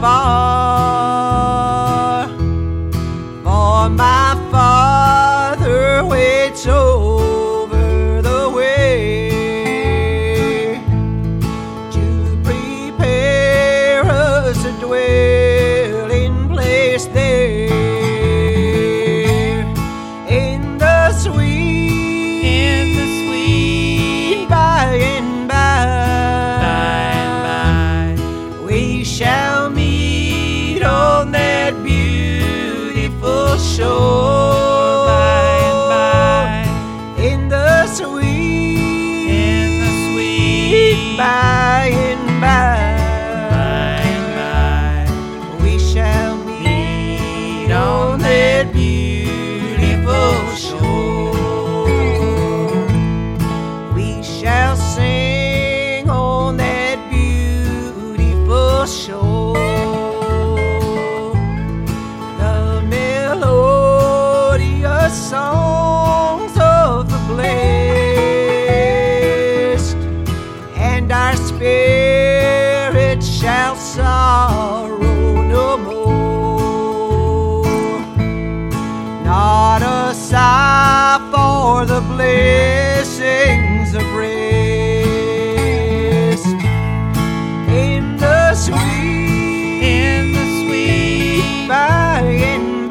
far, for my Father waits over the way to prepare us a dwelling place there in the sweet by and by, we shall meet on that beautiful shore in the sweet by and by, we shall meet on that beautiful shore. We shall sing on that beautiful shore the melodious songs of the blessed, and our spirits shall sorrow no more. Not a sigh for the blessings of rest in the sweet by and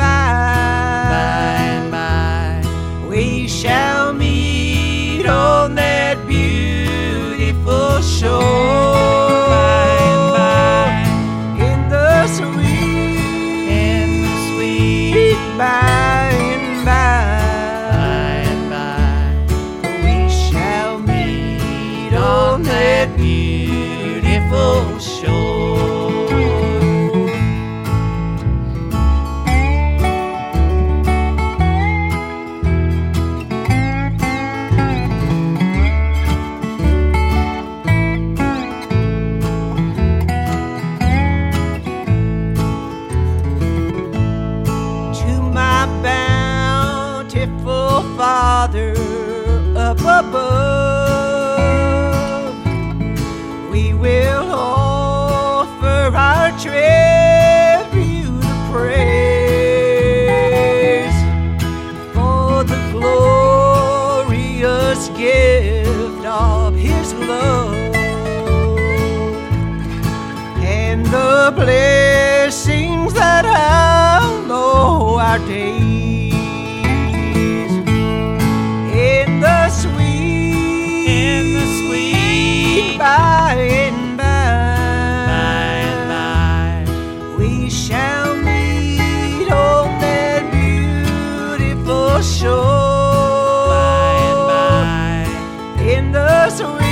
by, we shall meet on that beautiful shore in the sweet by and by, we shall meet on that beautiful shore. Bountiful Father up above, we will offer our tribute of praise for the glorious gift of His love and the blessings that hallow our days. By and by, we shall meet on that beautiful shore in the sweet